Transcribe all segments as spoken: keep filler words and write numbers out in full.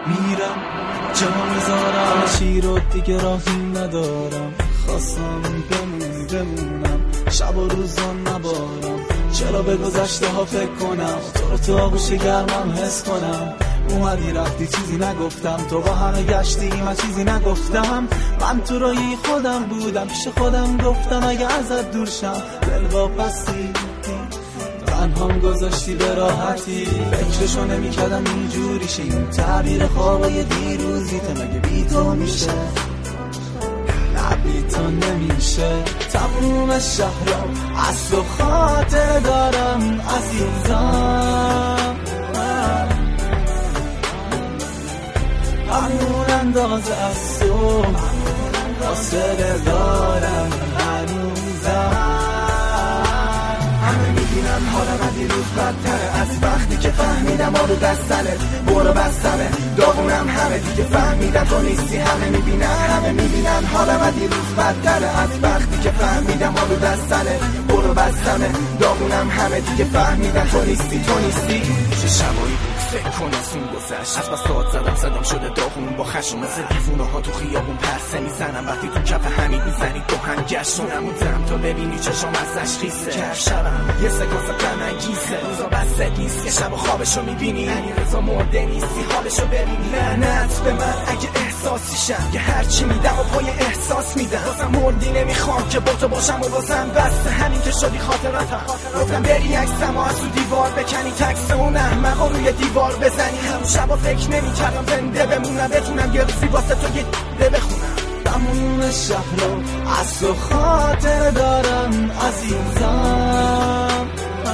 میرم جا میذارم چی رو دیگه راهی ندارم خواستم بمون بمونم شب و روزا نبارم چرا به گذشته ها فکر کنم تو رو تو آغوش گرمم حس کنم اومدی رفتی چیزی نگفتم تو با همه گشتی من چیزی نگفتم من تو رایی خودم بودم پیش خودم گفتم اگه ازت دور شم دل واپسی تنهام گذاشتی به راحتی فکرشو نمی کردم اینجوری شه این تعبیر خوابای دیروزیته مگه بی تو میشه نه بی تو نمیشه تموم شهرام از تو خاطر دارم عزیزم همون اندازه از تو فاصله دارم هنوزم همه میبینن حالم دیروز بدتره از وقتی که فهمیدم آرو دستنه برو بستمه داغونم همه دیگه فهمیدن تو نیستی همه میبینن همه میبینن حالم دیروز بدتره از وقتی که فهمیدم آرو دستنه برو بستمه داغونم همه دیگه فهمیدن تو نیستی تو نیستی چه شبایی بود فکر کن از اون گذشت از بسات زدم زدم شده داغون با خشم مثل دیوونه ها تو خیابون پرسه میزنم وقتی تو کف همین میزنی تو هم گشت و نموندم تا ببینی چشم ازش خیسه کف شبم یه سکانس غم انگیزه روزا بسته نیست که شب و خوابشو میبینی یعنی رضا مرده نیستی حالشو ببینی لعنت به من اگه احساسیشم که هرچی میدم و پای احساس میدم واسم مردی نمیخوام که با تو باشم و بازم بسته همین که شدی خاطراتم گفتم بری عکسم و از تو دیوار بکنی تکس اون احمق و روی دیوار بزنی همون شبا فکر نمیکردم زنده بمونم بتونم یه روزی واسه تو یه ده بخونم تموم شهرو از تو خاطر دارم عزیزم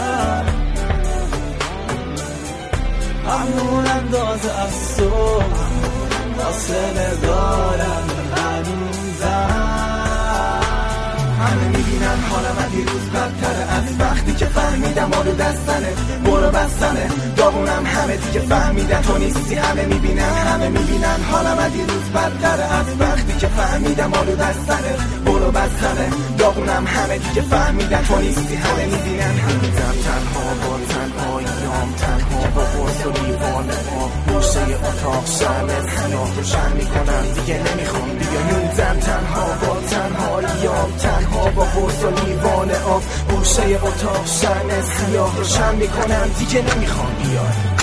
همون اندازه از تو فاصله دارم هنوزم همه میبینن حالم دیروز بدتره از وقتی که فهمیدم آرو دستنه برو بستنه داغونم همه دیگه فهمیدن تو نیستی همه میبینن همه میبینن حالم دیروز بدتره از وقتی که فهمیدم آرو دستنه برو بستنه داغونم همه دیگه فهمیدن تو نیستی همه میبینن همیدم تنها با تنهاییام تنها با برس و لیوان آب گوشه اتاق شرم سیاه روشن میکنم دیگه نمیخوام بیا موندم تنها با تنهاییام تنها با برس و لیوان آب گوشه اتاق شرم سیاه روشن میکنم دیگه نمیخوام بیای